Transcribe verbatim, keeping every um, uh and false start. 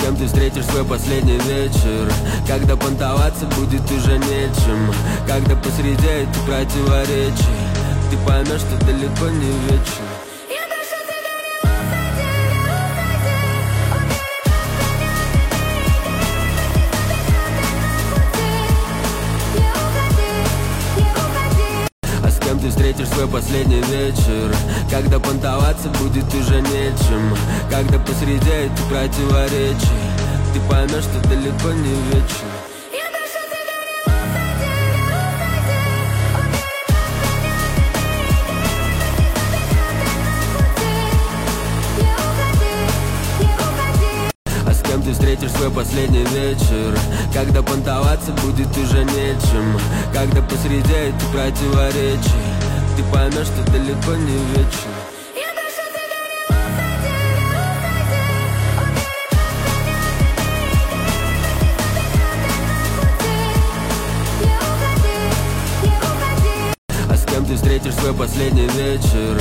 кем ты встретишь свой последний вечер? Когда понтоваться будет уже нечем, когда посреди этих противоречий ты поймешь, что далеко не вечно. Ты встретишь свой последний вечер, когда понтоваться будет уже нечем, когда посреди этих противоречий ты поймешь, что далеко не вечно. Ты встретишь свой последний вечер, когда понтоваться будет уже нечем, когда посреди этих противоречий ты поймешь, что далеко не вечно. А с кем ты встретишь свой последний вечер?